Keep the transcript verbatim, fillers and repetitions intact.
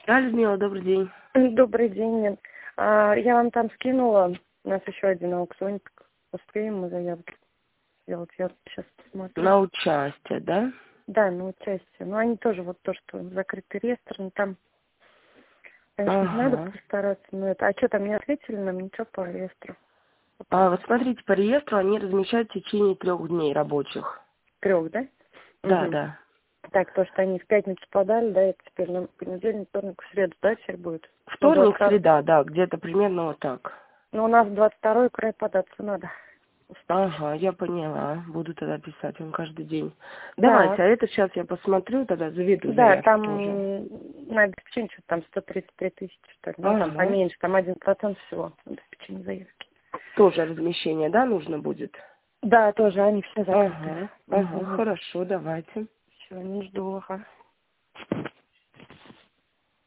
Да, Людмила, добрый день. Добрый день, Лен. А, я вам там скинула, у нас еще один аукционик. Успеем мы заявки сделать? Я сейчас посмотрю. На участие, да? Да, на участие. Но они тоже вот то, что закрытый реестр, но там, конечно, надо Ага. постараться. Но это... А что, там не ответили нам ничего по реестру? А, вот смотрите, по реестру они размещают в течение трех дней рабочих. Трех, да? Да, Угу. да. Так, то, что они в пятницу подали, да, это теперь на понедельник, вторник, в среду, да, теперь будет? Ну, Вторник, двадцать второй. среда, да, где-то примерно вот так. Ну, у нас двадцать второй край податься надо. Успеть. Ага, я поняла. Буду тогда писать вам каждый день. Давайте, Да. а это сейчас я посмотрю, тогда заведу Да, заявки там тоже. на обеспечение что-то там сто тридцать три тысячи, что ли. Ну, там Ага. поменьше, там один процент всего обеспечения заявки. Тоже размещение, да, нужно будет? Да, тоже они все закрыты. Ага, ага, Угу. хорошо, давайте. Все, не жду, ага.